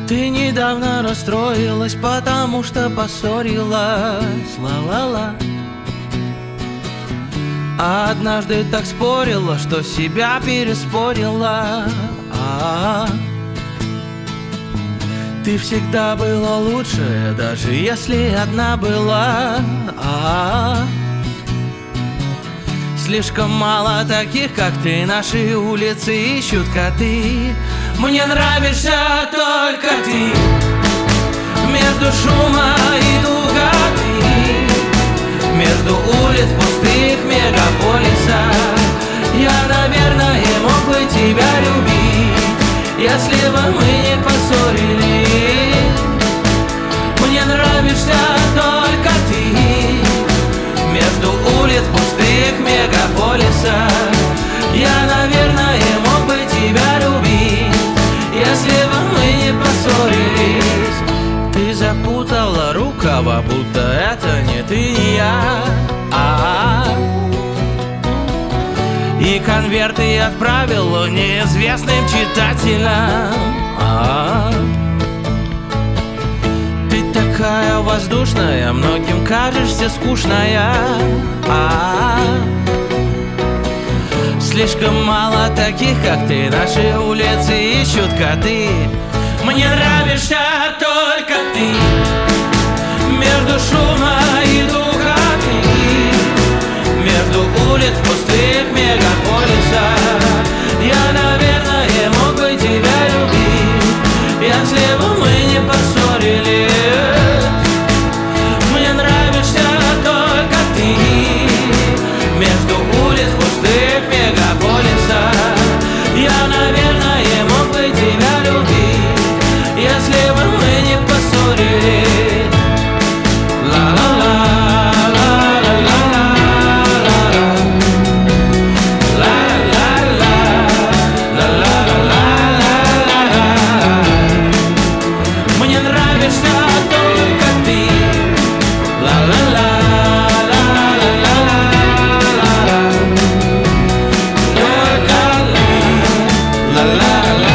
Ты недавно расстроилась, потому что поссорилась, ла-ла-ла. А однажды так спорила, что себя переспорила. Ты всегда была лучшая, даже если одна была. Слишком мало таких, как ты, наши улицы ищут коты. Мне нравишься только ты. Между шума и духоты, между улиц пустых мегаполиса, я, наверное, мог бы тебя любить, если бы мы не поссорились. Мне нравишься только ты. Между улиц пустых мегаполиса, я, наверное, мог бы тебя любить, если бы мы не поссорились. Ты запутала рукава, будто это не ты, не я. И конверты отправила неизвестным читателям. Ты такая воздушная, многим кажешься скучная. Слишком мало таких, как ты, наши улицы ищут коты. Мне нравишься только ты. Между шума и духоты, между улиц пустых мегаполиса, я, наверное, мог бы тебя любить, если бы мы не поссорились. Мне нравишься только ты. Между улиц пустых мегаполиса, я, наверное, мог бы тебя любить, если бы мы не поссорились. Мне нравишься только ты. La la